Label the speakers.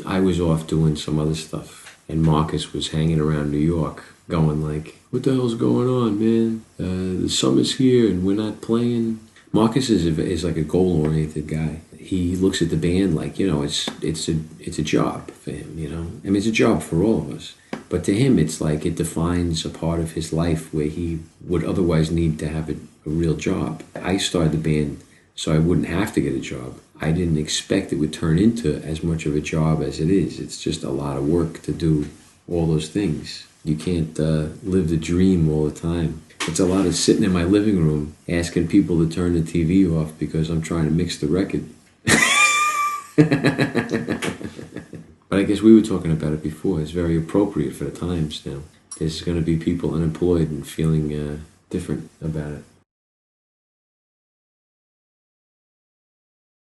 Speaker 1: I was off doing some other stuff, and Marcus was hanging around New York, going like, "What the hell's going on, man? The summer's here, and we're not playing." Marcus is like a goal-oriented guy. He looks at the band like, it's a job for him. I mean, it's a job for all of us. But to him, it's like it defines a part of his life where he would otherwise need to have a real job. I started the band so I wouldn't have to get a job. I didn't expect it would turn into as much of a job as it is. It's just a lot of work to do all those things. You can't live the dream all the time. It's a lot of sitting in my living room asking people to turn the TV off because I'm trying to mix the record. But I guess we were talking about it before. It's very appropriate for the times now. There's going to be people unemployed and feeling different about it.